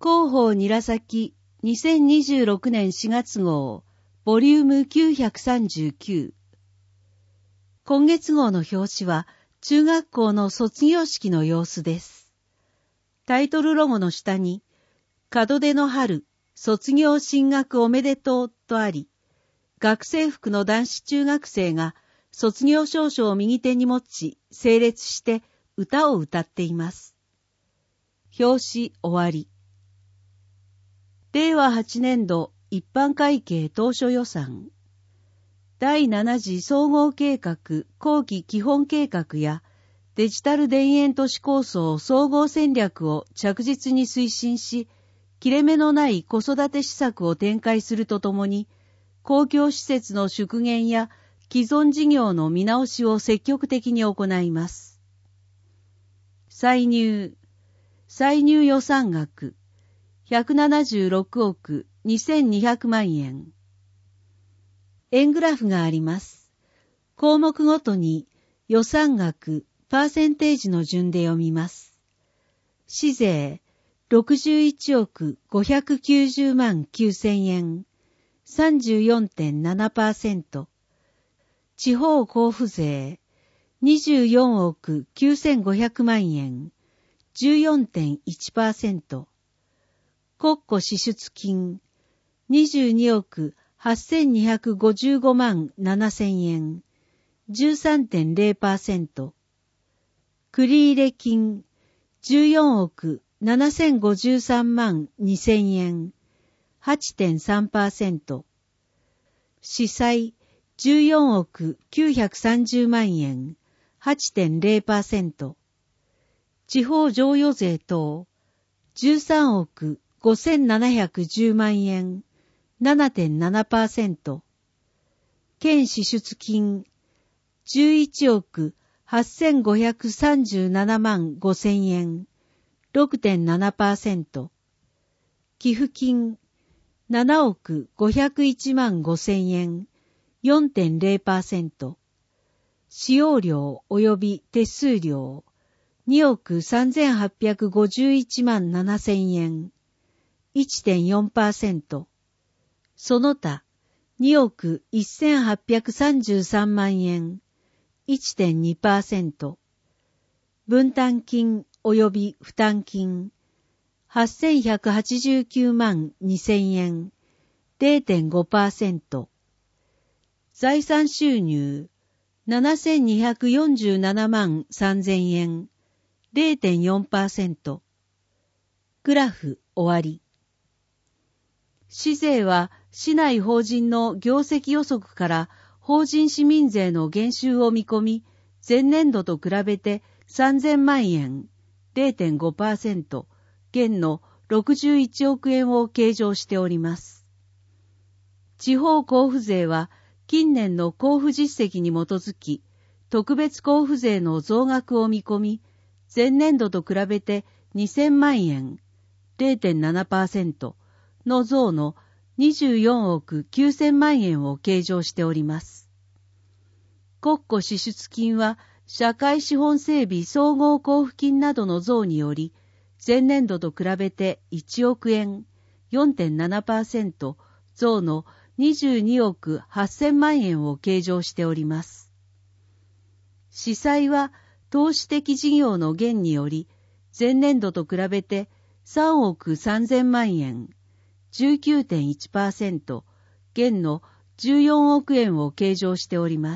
広報韮崎2026年4月号ボリューム939。今月号の表紙は中学校の卒業式の様子です。タイトルロゴの下に門出の春卒業進学おめでとうとあり、学生服の男子中学生が卒業証書を右手に持ち整列して歌を歌っています。表紙終わり。令和8年度一般会計当初予算第7次総合計画後期基本計画やデジタル田園都市構想総合戦略を着実に推進し、切れ目のない子育て施策を展開するとともに、公共施設の縮減や既存事業の見直しを積極的に行います。歳入予算額176億2200万円。円グラフがあります。項目ごとに予算額、パーセンテージの順で読みます。市税61億590万9000円、34.7%。地方交付税24億9500万円、14.1%。国庫支出金22億8255万7000円、13.0%。繰入金14億7053万2000円、8.3%。司債14億930万円、8.0%。地方譲与税等13億5710万円、7.7%。県支出金11億8537万5000円、6.7%。寄付金7億501万5000円、4.0%。使用料及び手数料2億3851万7000円、1.4%。その他2億1833万円、1.2%。分担金及び負担金8189万2000円、0.5%。財産収入7247万3000円、0.4%。グラフ終わり。市税は市内法人の業績予測から法人市民税の減収を見込み、前年度と比べて3000万円、0.5%、減の61億円を計上しております。地方交付税は近年の交付実績に基づき、特別交付税の増額を見込み、前年度と比べて2000万円、0.7% の増の24億9000万円を計上しております。国庫支出金は社会資本整備総合交付金などの増により、前年度と比べて1億円、4.7% 増の22億8000万円を計上しております。司債は投資的事業の減により、前年度と比べて3億3000万円、19.1%、減の14億円を計上しております。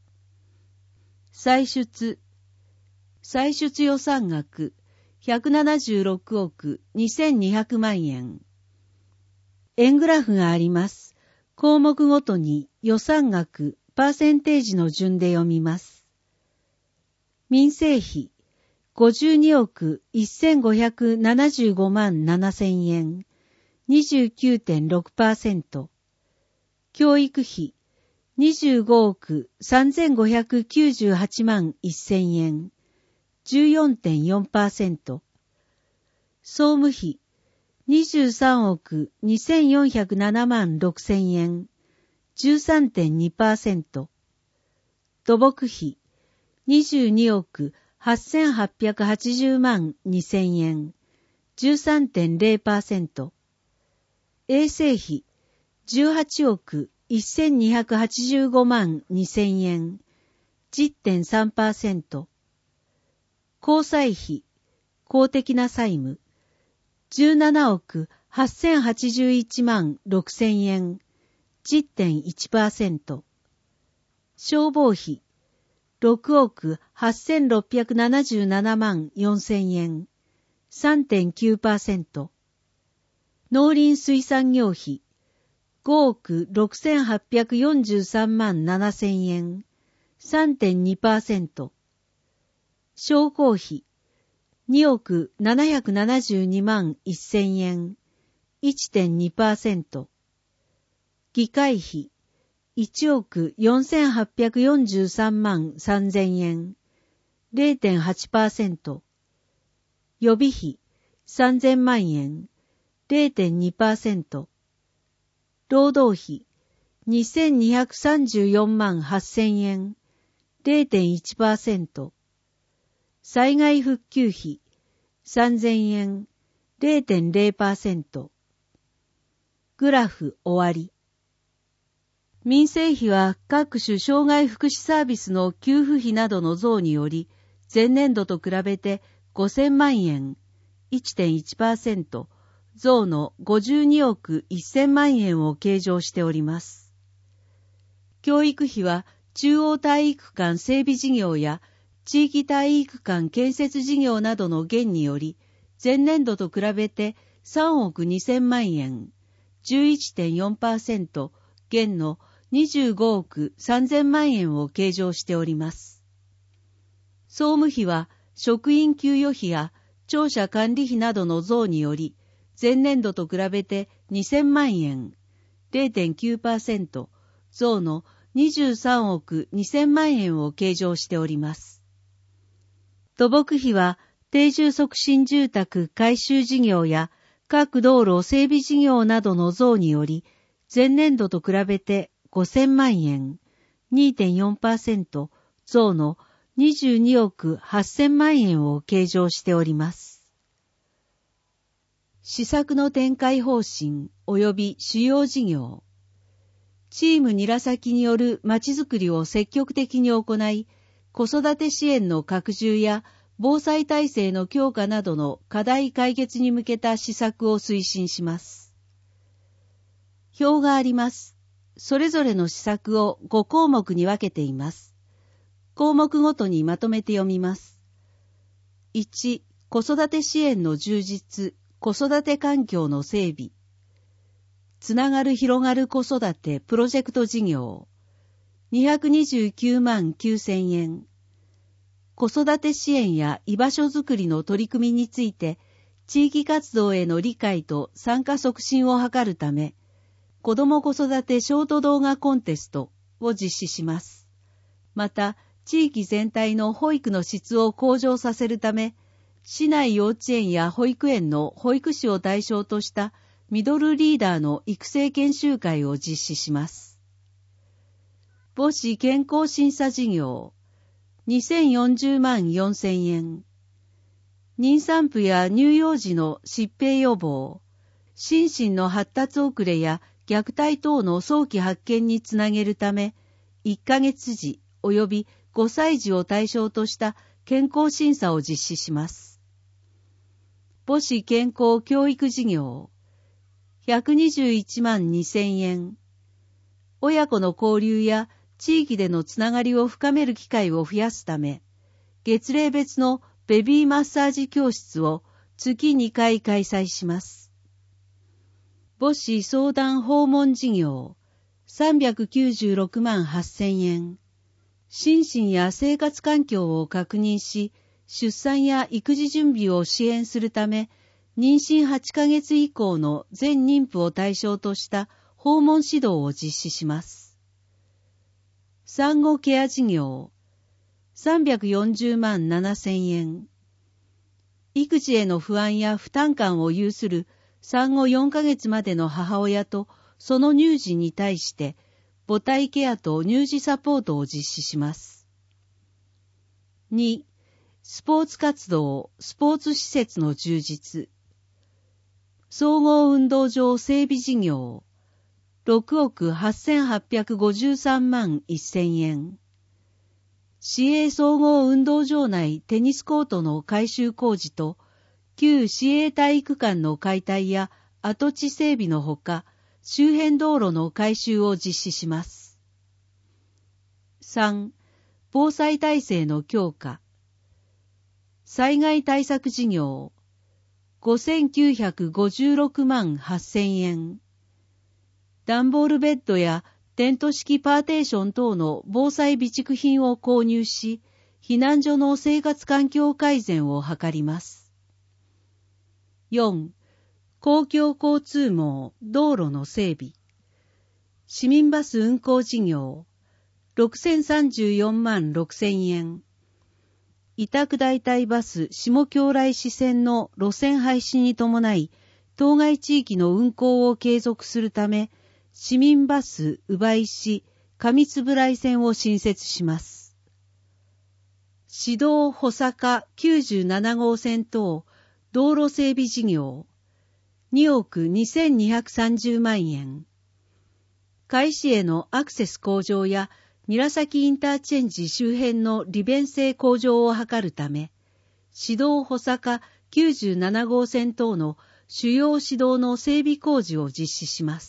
歳出予算額176億2200万円。円グラフがあります。項目ごとに予算額、パーセンテージの順で読みます。民生費52億1575万7000円、29.6%。教育費25億3598万1000円、14.4%。総務費23億2407万6000円、13.2%。土木費22億8880万2000円、 13.0%。衛生費、18億1285万2000円、10.3%。公債費、公的な債務、17億8081万6000円、10.1%。消防費、6億8677万4000円、3.9%。農林水産業費、5億6843万7000円、3.2%。商工費、2億772万1000円、1.2%。議会費、1億4843万3000円、0.8%。予備費、3000万円、0.2%。労働費、2234万8000円、0.1%。災害復旧費、3000円、0.0%。グラフ終わり。民生費は各種障害福祉サービスの給付費などの増により、前年度と比べて5000万円、1.1%、増の52億1000万円を計上しております。教育費は中央体育館整備事業や地域体育館建設事業などの減により、前年度と比べて3億2000万円、11.4% 減の25億3000万円を計上しております。総務費は職員給与費や庁舎管理費などの増により、前年度と比べて2000万円、0.9% 増の23億2000万円を計上しております。土木費は定住促進住宅改修事業や各道路整備事業などの増により、前年度と比べて5000万円、2.4% 増の22億8000万円を計上しております。施策の展開方針及び主要事業。チーム韮崎によるまちづくりを積極的に行い、子育て支援の拡充や防災体制の強化などの課題解決に向けた施策を推進します。表があります。それぞれの施策を5項目に分けています。項目ごとにまとめて読みます。1、子育て支援の充実、子育て環境の整備。つながる広がる子育てプロジェクト事業。229万9000円。子育て支援や居場所づくりの取り組みについて、地域活動への理解と参加促進を図るため、子ども子育てショート動画コンテストを実施します。また、地域全体の保育の質を向上させるため、市内幼稚園や保育園の保育士を対象としたミドルリーダーの育成研修会を実施します。母子健康審査事業、2040万4000円。妊産婦や乳幼児の疾病予防、心身の発達遅れや虐待等の早期発見につなげるため、1ヶ月時及び5歳児を対象とした健康審査を実施します。母子健康教育事業、121万2000円。親子の交流や地域でのつながりを深める機会を増やすため、月齢別のベビーマッサージ教室を月2回開催します。母子相談訪問事業、396万8000円。心身や生活環境を確認し、出産や育児準備を支援するため、妊娠8ヶ月以降の全妊婦を対象とした訪問指導を実施します。産後ケア事業、340万7000円。育児への不安や負担感を有する産後4ヶ月までの母親とその乳児に対して、母体ケアと乳児サポートを実施します。2、スポーツ活動、スポーツ施設の充実。 総合運動場整備事業、6億8853万1000円。市営総合運動場内テニスコートの改修工事と、旧市営体育館の解体や跡地整備のほか、周辺道路の改修を実施します。3. 防災体制の強化。災害対策事業、5956万8000円。段ボールベッドやテント式パーテーション等の防災備蓄品を購入し、避難所の生活環境改善を図ります。4. 公共交通網、道路の整備。市民バス運行事業、6034万6000円。委託代替バス下京来市線の路線廃止に伴い、当該地域の運行を継続するため、市民バス宇部市上円井線を新設します。市道保坂97号線等道路整備事業、2億2230万円。甲斐市へのアクセス向上や韮崎インターチェンジ周辺の利便性向上を図るため、市道保坂97号線等の主要市道の整備工事を実施します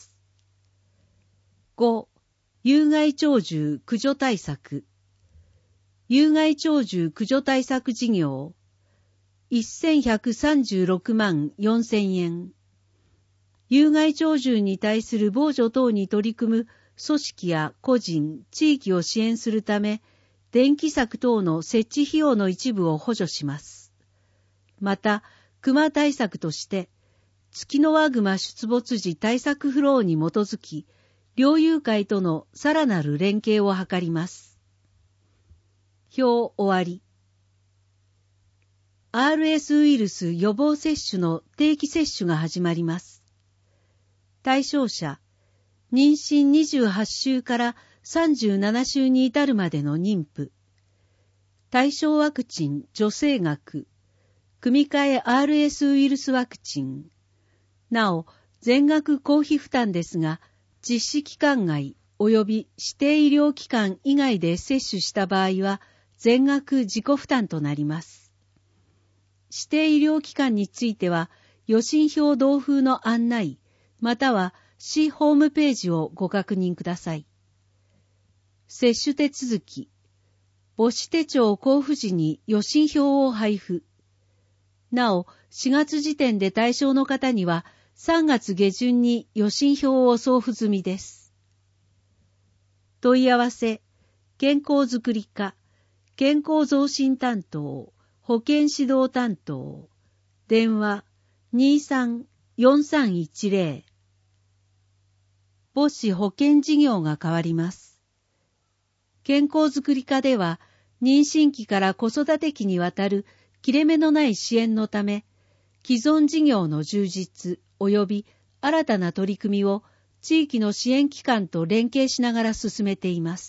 。5. 有害鳥獣駆除対策。有害鳥獣駆除対策事業、1136万4000円。有害鳥獣に対する防除等に取り組む組織や個人、地域を支援するため、電気柵等の設置費用の一部を補助します。また、熊対策として、ツキノワグマ出没時対策フローに基づき、猟友会とのさらなる連携を図ります。表終わり。RS ウイルス予防接種の定期接種が始まります。対象者、妊娠28週から37週に至るまでの妊婦。対象ワクチン、助成額。組み換え RS ウイルスワクチン。なお、全額公費負担ですが、実施期間外及び指定医療機関以外で接種した場合は、全額自己負担となります。指定医療機関については、予診票同封の案内、または市ホームページをご確認ください。接種手続き。母子手帳交付時に予診票を配布。なお、4月時点で対象の方には、3月下旬に予診票を送付済みです。問い合わせ、健康づくり課、健康増進担当、保健指導担当、電話 23-4310。母子保健事業が変わります。健康づくり課では、妊娠期から子育て期にわたる切れ目のない支援のため、既存事業の充実及び新たな取り組みを地域の支援機関と連携しながら進めています。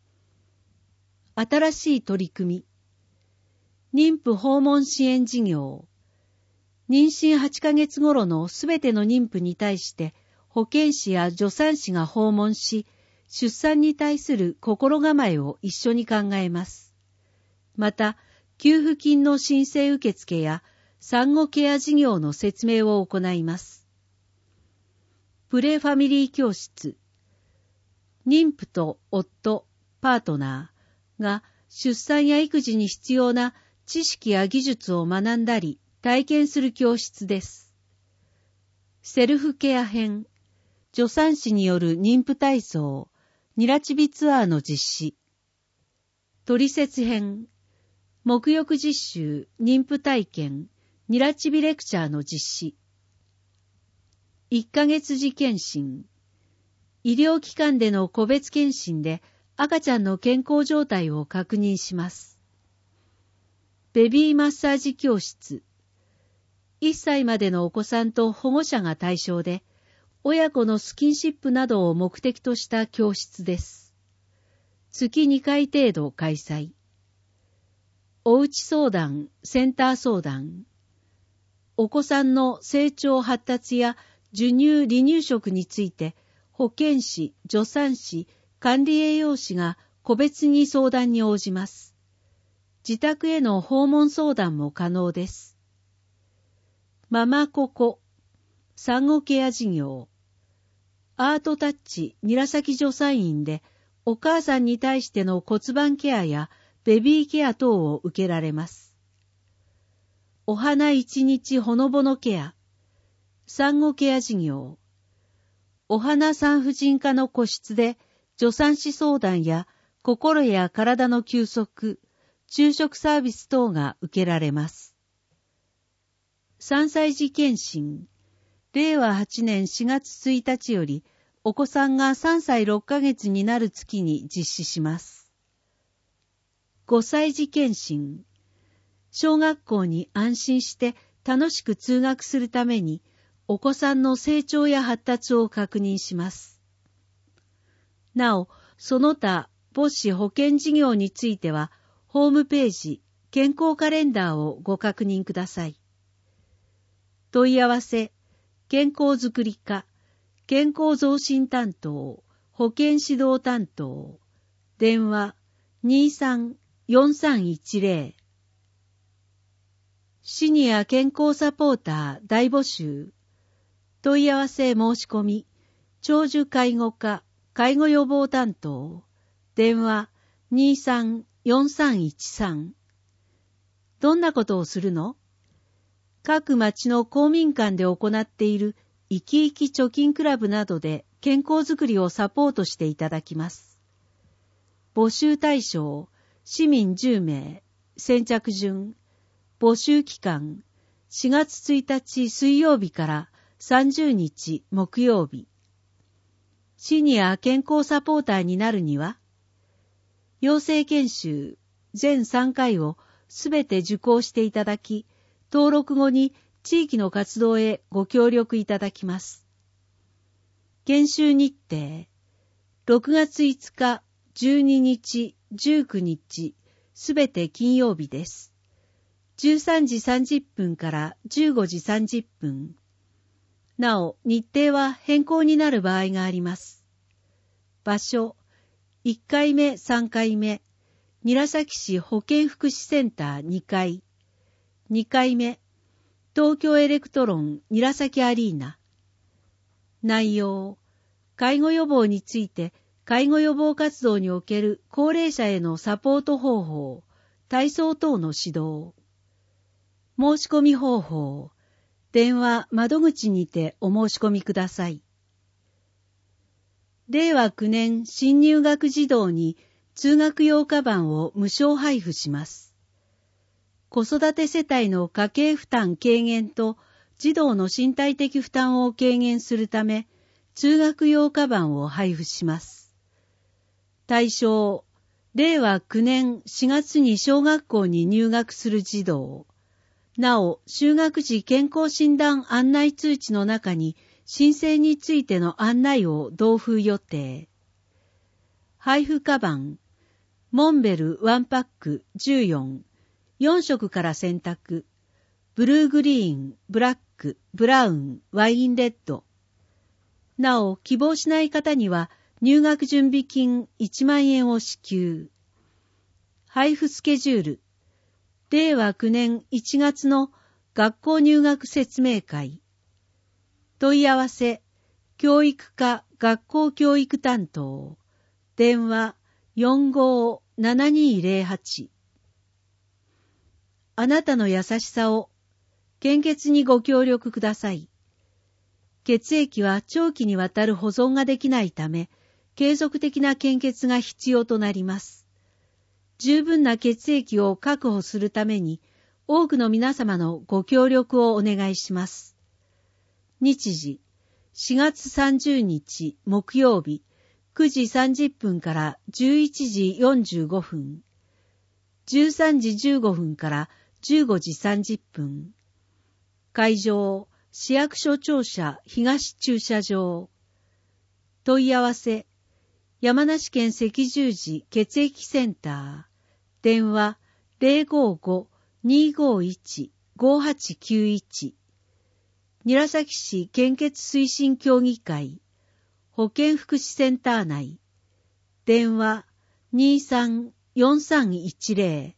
新しい取り組み。妊婦訪問支援事業。妊娠8ヶ月頃のすべての妊婦に対して保健師や助産師が訪問し、出産に対する心構えを一緒に考えます。また、給付金の申請受付や産後ケア事業の説明を行います。プレファミリー教室。妊婦と夫、パートナーが出産や育児に必要な知識や技術を学んだり体験する教室です。セルフケア編。助産師による妊婦体操、ニラチビツアーの実施。トリセツ編。沐浴実習、妊婦体験、ニラチビレクチャーの実施。1ヶ月次検診。医療機関での個別検診で赤ちゃんの健康状態を確認します。ベビーマッサージ教室。1歳までのお子さんと保護者が対象で、親子のスキンシップなどを目的とした教室です。月2回程度開催。おうち相談、センター相談。 お子さんの成長発達や授乳離乳食について、保健師、助産師、管理栄養士が個別に相談に応じます。自宅への訪問相談も可能です。ママココ、産後ケア事業。アートタッチ韮崎助産院でお母さんに対しての骨盤ケアやベビーケア等を受けられます。お花一日ほのぼのケア。産後ケア事業。お花産婦人科の個室で助産師相談や心や体の休息、昼食サービス等が受けられます。3歳児検診。令和8年4月1日よりお子さんが3歳6ヶ月になる月に実施します。5歳児検診。小学校に安心して楽しく通学するためにお子さんの成長や発達を確認します。なお、その他母子保健事業についてはホームページ、健康カレンダーをご確認ください。問い合わせ、健康づくり課、健康増進担当、保健指導担当、電話23-4310。シニア健康サポーター大募集。問い合わせ申し込み、長寿介護課、介護予防担当、電話23-4313。どんなことをするの？各町の公民館で行っているいきいき貯金クラブなどで健康づくりをサポートしていただきます。募集対象、市民10名、先着順、募集期間、4月1日水曜日から30日木曜日。シニア健康サポーターになるには、養成研修全3回をすべて受講していただき、登録後に地域の活動へご協力いただきます。研修日程、6月5日、12日、19日、すべて金曜日です。13時30分から15時30分。なお、日程は変更になる場合があります。場所、1回目、3回目、韮崎市保健福祉センター2階。2回目、東京エレクトロン韮崎アリーナ。内容、介護予防について、介護予防活動における高齢者へのサポート方法、体操等の指導。申し込み方法、電話窓口にてお申し込みください。令和9年新入学児童に通学用カバンを無償配布します。子育て世帯の家計負担軽減と児童の身体的負担を軽減するため、通学用カバンを配布します。対象、令和9年4月に小学校に入学する児童。なお、就学時健康診断案内通知の中に申請についての案内を同封予定。配布カバン、モンベル1パック14、4色から選択。ブルーグリーン、ブラック、ブラウン、ワインレッド。なお、希望しない方には入学準備金1万円を支給。配布スケジュール。令和9年1月の学校入学説明会。問い合わせ、教育課学校教育担当。電話45-7208。あなたの優しさを、献血にご協力ください。血液は長期にわたる保存ができないため、継続的な献血が必要となります。十分な血液を確保するために、多くの皆様のご協力をお願いします。日時、4月30日木曜日、9時30分から11時45分、13時15分から15時30分。会場、市役所庁舎東駐車場。問い合わせ、山梨県赤十字血液センター。電話 055-251-5891 韮崎市献血推進協議会保健福祉センター内電話 23-4310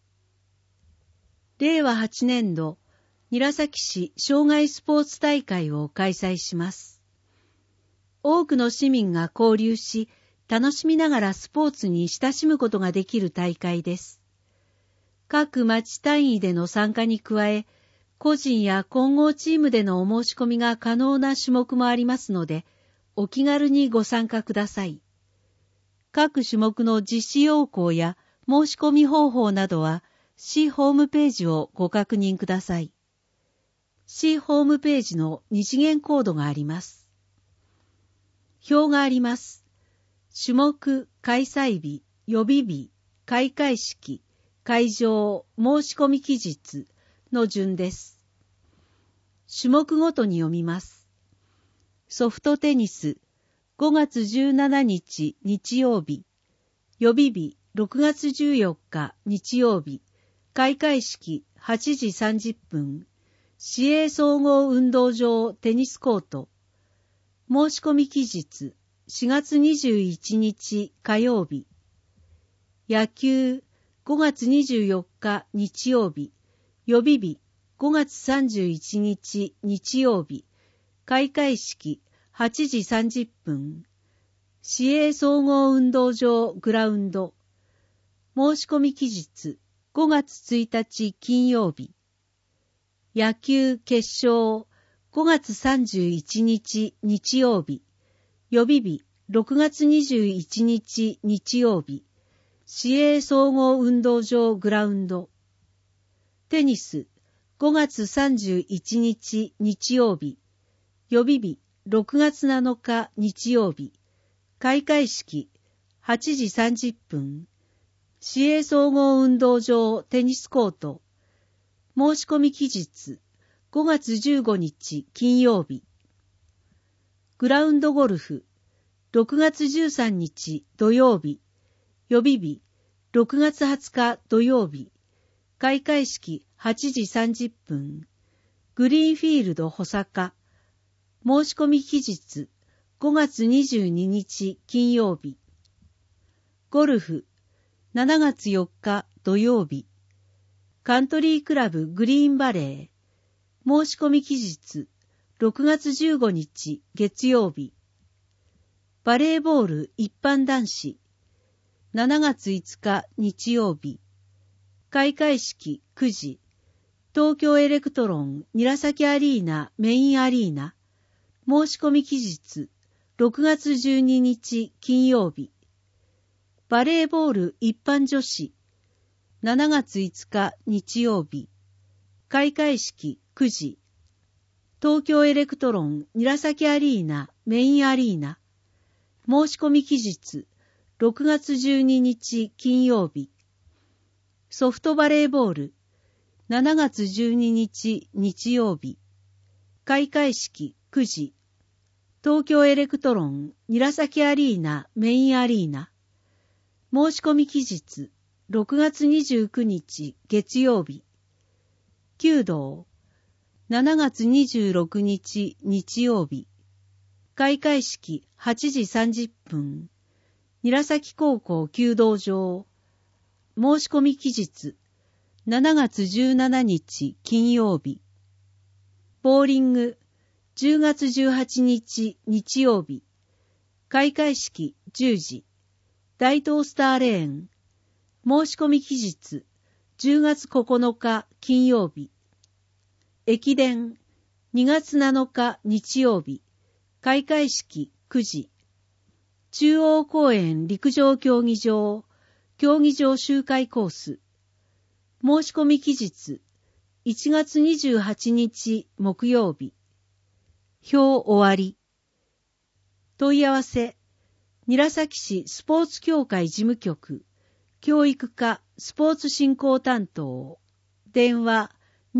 令和8年度韮崎市障害スポーツ大会を開催します。多くの市民が交流し、楽しみながらスポーツに親しむことができる大会です。各町単位での参加に加え、個人や混合チームでのお申し込みが可能な種目もありますので、お気軽にご参加ください。各種目の実施要項や申し込み方法などは、市ホームページをご確認ください。市ホームページの二次元コードがあります。表があります。種目、開催日、予備日、開会式、会場、申し込み期日の順です。種目ごとに読みます。ソフトテニス、5月17日日曜日、予備日、6月14日日曜日、開会式8時30分、市営総合運動場テニスコート、申し込み期日、4月21日火曜日、野球、5月24日日曜日、予備日、5月31日日曜日、開会式8時30分、市営総合運動場グラウンド、申し込み期日、5月1日金曜日、野球決勝、5月31日日曜日、予備日、6月21日日曜日、市営総合運動場グラウンド。テニス、5月31日日曜日、予備日、6月7日日曜日、開会式、8時30分、市営総合運動場テニスコート、申し込み期日、5月15日金曜日。グラウンドゴルフ、6月13日土曜日、予備日、6月20日土曜日、開会式8時30分、グリーンフィールド保坂、申し込み期日、5月22日金曜日。ゴルフ、7月4日土曜日、カントリークラブグリーンバレー、申し込み期日、6月15日月曜日。バレーボール一般男子、7月5日日曜日。開会式9時。東京エレクトロン韮崎アリーナメインアリーナ。申し込み期日、6月12日金曜日。バレーボール一般女子、7月5日日曜日。開会式9時。東京エレクトロン韮崎アリーナメインアリーナ。申し込み期日、6月12日金曜日。ソフトバレーボール、7月12日日曜日。開会式9時。東京エレクトロン韮崎アリーナメインアリーナ。申し込み期日、6月29日月曜日。弓道、7月26日日曜日。開会式8時30分。韮崎高校弓道場。申し込み期日、7月17日金曜日。ボーリング、10月18日日曜日。開会式10時。大東スターレーン。申し込み期日、10月9日金曜日。駅伝、2月7日日曜日。開会式9時。中央公園陸上競技場、競技場周回コース。申し込み期日、1月28日木曜日。表終わり。問い合わせ、韮崎市スポーツ協会事務局、教育課スポーツ振興担当、電話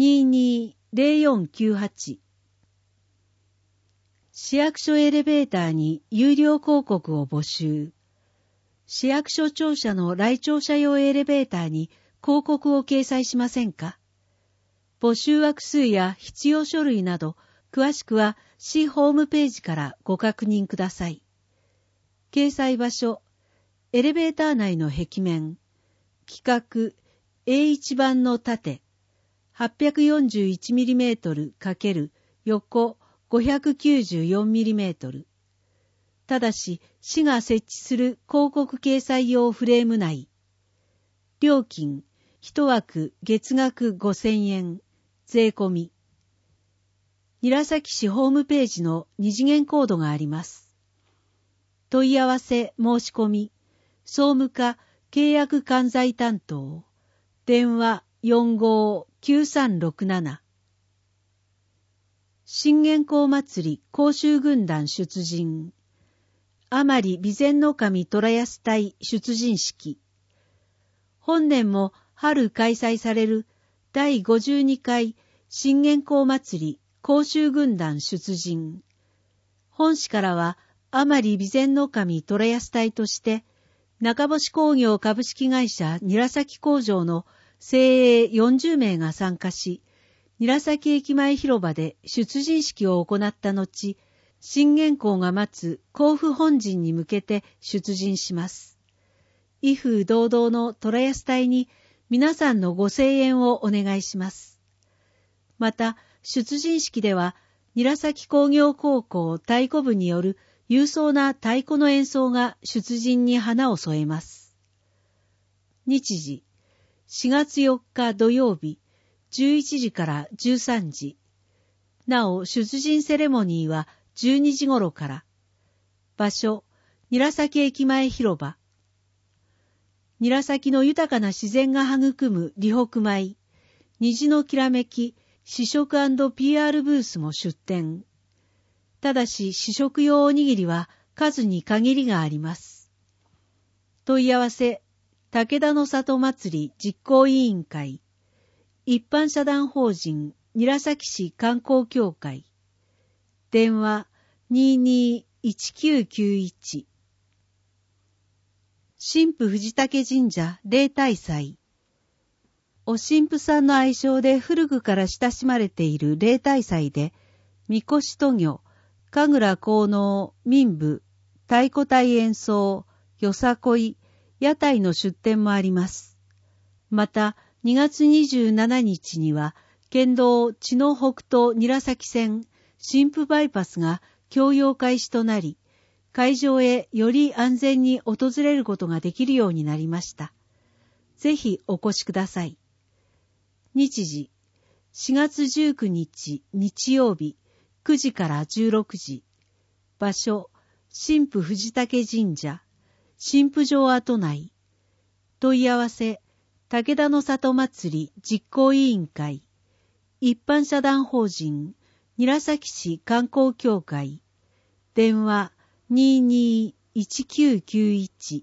220498。市役所エレベーターに有料広告を募集。市役所庁舎の来庁者用エレベーターに広告を掲載しませんか？募集枠数や必要書類など詳しくは市ホームページからご確認ください。掲載場所、エレベーター内の壁面、規格 A1 版の縦、841mm× 横 594mm。ただし、市が設置する広告掲載用フレーム内。料金、1枠月額5000円、税込み。韮崎市ホームページの二次元コードがあります。問い合わせ申し込み、総務課契約管財担当、電話459367。信玄公祭り甲州軍団出陣、甘利備前守虎安隊出陣式。本年も春開催される第52回信玄公祭り甲州軍団出陣。本市からは甘利備前守虎安隊として、中星工業株式会社韮崎工場の精鋭40名が参加し、韮崎駅前広場で出陣式を行った後、信玄公が待つ甲府本陣に向けて出陣します。威風堂々の虎安隊に皆さんのご声援をお願いします。また、出陣式では、韮崎工業高校太鼓部による勇壮な太鼓の演奏が出陣に花を添えます。日時、4月4日土曜日、11時から13時。なお、出陣セレモニーは12時頃から。場所、韮崎駅前広場。韮崎の豊かな自然が育む李北米、虹のきらめき、試食&PR ブースも出店。ただし試食用おにぎりは数に限りがあります。問い合わせ、武田の里祭り実行委員会、一般社団法人韮崎市観光協会、電話221991。神父藤武神社例大祭。お神父さんの愛称で古くから親しまれている例大祭で、みこし渡御、神楽奉納、民部、太鼓隊演奏、よさこい、屋台の出店もあります。また、2月27日には、県道茅野北東韮崎線、神父バイパスが供用開始となり、会場へより安全に訪れることができるようになりました。ぜひお越しください。日時、4月19日日曜日9時から16時。場所、神父藤武神社、神父場跡内。問い合わせ、武田の里祭り実行委員会、一般社団法人韮崎市観光協会、電話221991。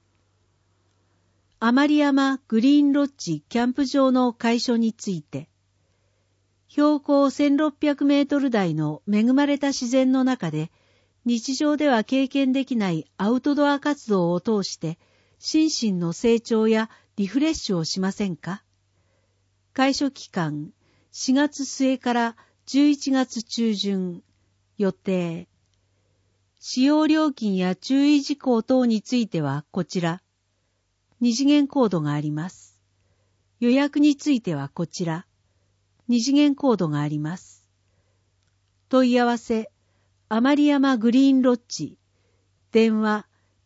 甘利山グリーンロッジキャンプ場の開所について、標高1600メートル台の恵まれた自然の中で、日常では経験できないアウトドア活動を通して、心身の成長やリフレッシュをしませんか？開所期間、4月末から11月中旬、予定。使用料金や注意事項等についてはこちら。二次元コードがあります。予約についてはこちら。二次元コードがあります。問い合わせ、甘利山グリーンロッジ。電話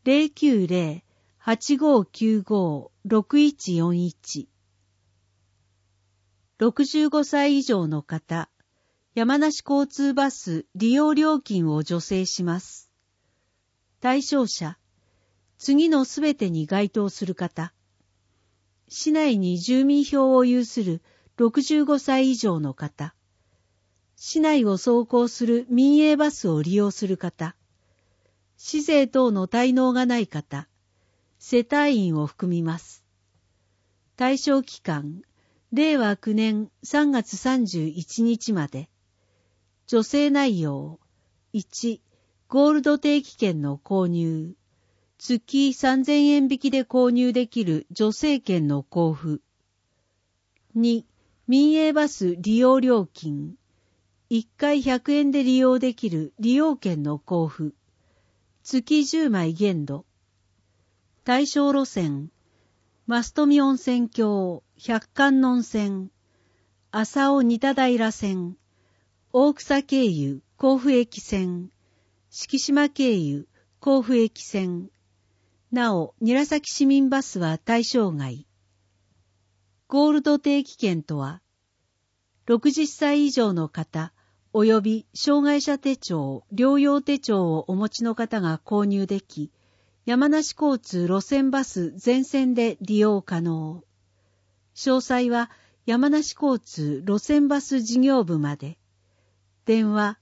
090-8595-6141。65歳以上の方、山梨交通バス利用料金を助成します。対象者、次のすべてに該当する方。市内に住民票を有する65歳以上の方。市内を走行する民営バスを利用する方。市税等の滞納がない方。世帯員を含みます。対象期間、令和9年3月31日まで。助成内容、1、ゴールド定期券の購入。月3000円引きで購入できる助成券の交付。2、民営バス利用料金。 1回100円で利用できる利用券の交付。月10枚限度。対象路線、増富温泉郷、百観音線、浅尾仁田平線、大草経由甲府駅線、敷島経由甲府駅線。なお、韮崎市民バスは対象外。ゴールド定期券とは、60歳以上の方、及び障害者手帳、療養手帳をお持ちの方が購入でき、山梨交通路線バス全線で利用可能。詳細は山梨交通路線バス事業部まで。電話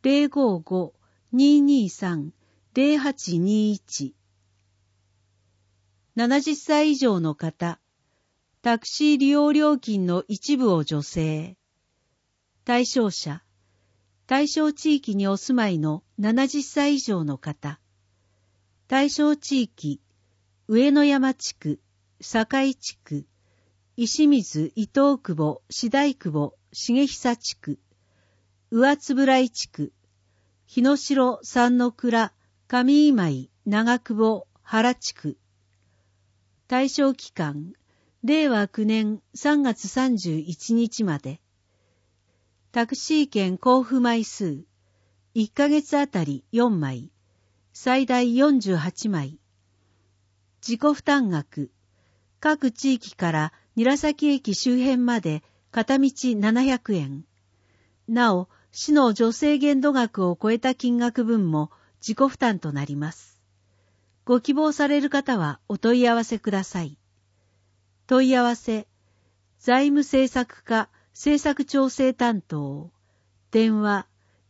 055-223-0821。70歳以上の方、タクシー利用料金の一部を助成。対象者、対象地域にお住まいの70歳以上の方。対象地域、上野山地区、堺地区、石水伊東久保、志大久保、重久地区、上円井地区、日野城三の倉、上今井、長久保、原地区。対象期間、令和9年3月31日まで。タクシー券交付枚数、1ヶ月あたり4枚、最大48枚。自己負担額、各地域から韮崎駅周辺まで片道700円。なお、市の助成限度額を超えた金額分も自己負担となります。ご希望される方はお問い合わせください。問い合わせ、財務政策課政策調整担当、電話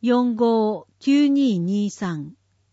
459223。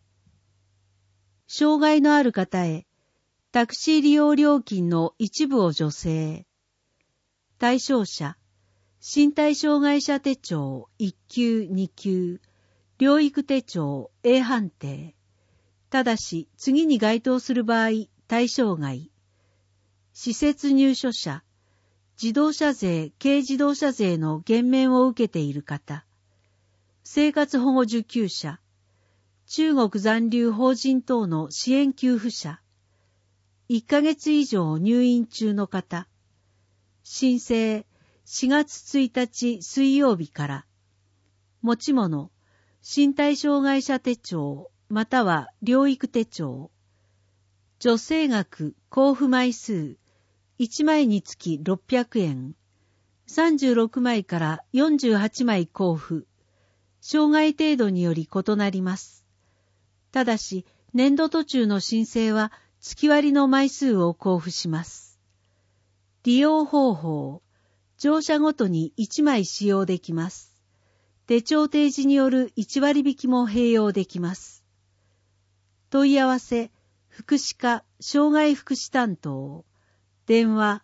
障害のある方へ、タクシー利用料金の一部を助成。対象者、身体障害者手帳1級2級、療育手帳 A 判定。ただし、次に該当する場合、対象外。施設入所者、自動車税、軽自動車税の減免を受けている方。生活保護受給者、中国残留邦人等の支援給付者。1ヶ月以上入院中の方。申請、4月1日水曜日から。持ち物、身体障害者手帳、または療育手帳。助成額、交付枚数、1枚につき600円。36枚から48枚交付。障害程度により異なります。ただし、年度途中の申請は月割の枚数を交付します。利用方法、乗車ごとに1枚使用できます。手帳提示による1割引きも併用できます。問い合わせ、福祉課、障害福祉担当、電話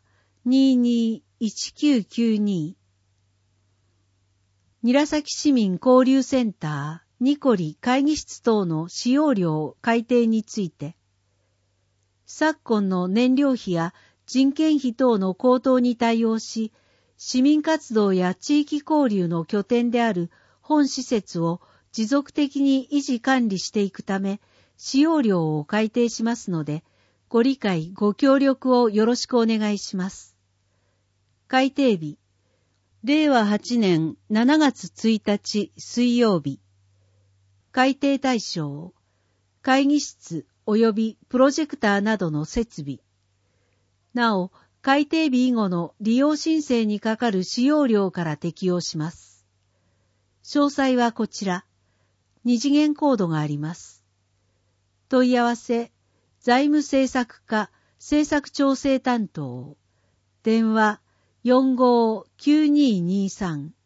221992。韮崎市民交流センター、ニコリ会議室等の使用料改定について、昨今の燃料費や人件費等の高騰に対応し、市民活動や地域交流の拠点である本施設を持続的に維持管理していくため、使用料を改定しますので、ご理解ご協力をよろしくお願いします。改定日、令和8年7月1日水曜日。改定対象、会議室及びプロジェクターなどの設備。なお、改定日以後の利用申請にかかる使用料から適用します。詳細はこちら。2次元コードがあります。問い合わせ、財務政策課政策調整担当、電話459223。